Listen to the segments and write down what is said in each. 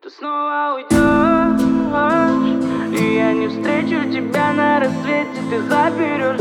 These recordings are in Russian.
Ты снова уйдешь, и я не встречу тебя на рассвете. Ты заберешь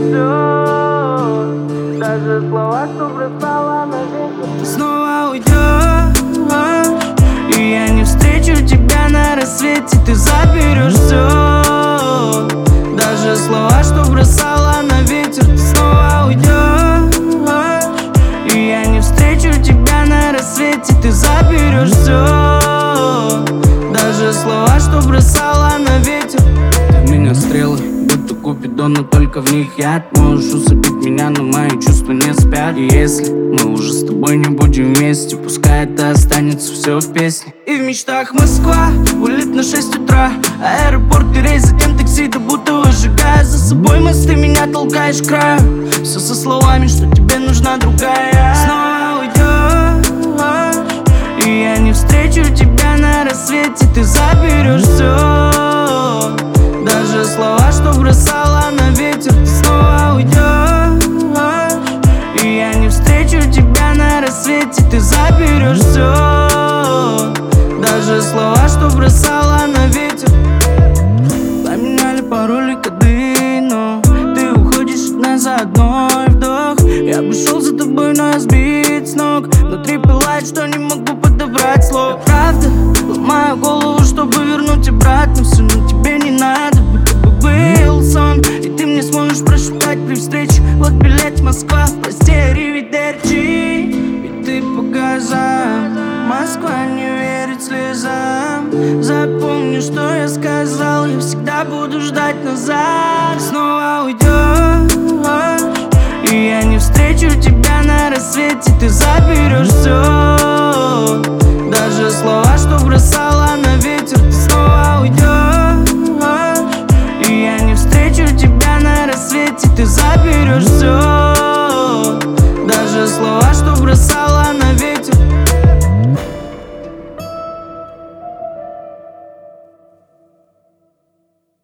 все, даже слова, что бросала на ветер. Ты снова уйдешь, и я не встречу тебя на рассвете. Ты заберешь все, даже слова, что бросала на ветер. Ты снова уйдешь, и я не встречу тебя на рассвете. Ты заберешь все, даже слова, что бросала на ветер. Ты в меня стрелы, будто Купидон, но только в них яд. Можешь усыпить меня, но мои чувства не спят. И если мы уже с тобой не будем вместе, пускай это останется все в песне. И в мечтах Москва, улет на 6 утра, аэропорт и рейс, затем такси, да будто выжигая за собой мосты, меня толкаешь к краю. Все со словами, что тебе нужна другая. Снова уйдешь, и я не встречу тебя на рассвете. Ты заберешь все, даже слова, что бросала на ветер. Ты снова уйдешь, и я не встречу тебя на рассвете. Ты заберешь все, даже слова, что бросала на ветер. Поменяли пароли, коды, но ты уходишь от нас за одной вдох. Я бы шел за тобой, но я сбит с ног. Внутри пылает, что не могу подобрать слов. Правда, ломаю голову, чтобы вернуть обратно все, но тебе не надо, будто бы был сон. И ты мне сможешь прошептать при встрече: вот билет в Москва, прости, аривидерчи. И ты по газам, Москва не верит слезам. Запомни, что я сказал, я всегда буду ждать назад. Снова уйдешь, и я не встречу тебя на рассвете. Ты заберешь все, даже слова, что бросал